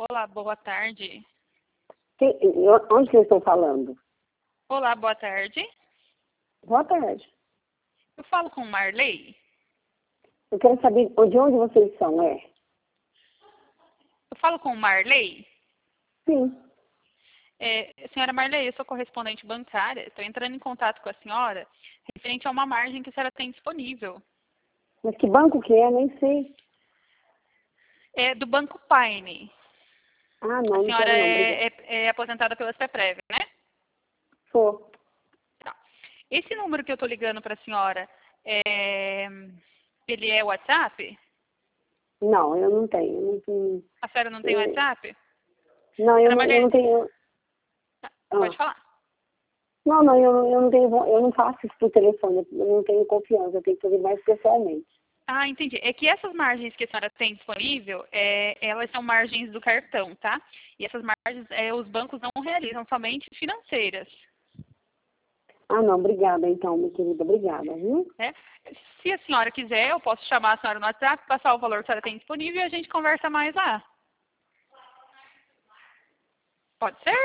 Olá, boa tarde. Onde que eu estou falando? Olá, boa tarde. Boa tarde. Eu falo com Marley? Eu quero saber de onde vocês são, Eu falo com Marley? Sim. Senhora Marley, eu sou correspondente bancária. Estou entrando em contato com a senhora referente a uma margem que a senhora tem disponível. Mas que banco que é? Nem sei. É do Banco Paine. Ah, A não senhora quero não, obrigada. é aposentada pela CEPREV, né? Sou. Tá. Esse número que eu estou ligando para a senhora, ele é WhatsApp? Não, eu não tenho. Eu não tenho. A senhora não tem WhatsApp? Não, Senhora eu Marley, não tenho. pode Ah. falar. Não, eu não tenho. Eu não faço isso por telefone. Eu não tenho confiança. Eu tenho que fazer mais pessoalmente. Ah, entendi. É que essas margens que a senhora tem disponível, elas são margens do cartão, tá? E essas margens, os bancos não realizam, somente financeiras. Ah, não, obrigada então, minha querida. Obrigada, viu? Né? Se a senhora quiser, eu posso chamar a senhora no WhatsApp, passar o valor que a senhora tem disponível e a gente conversa mais lá. Pode ser?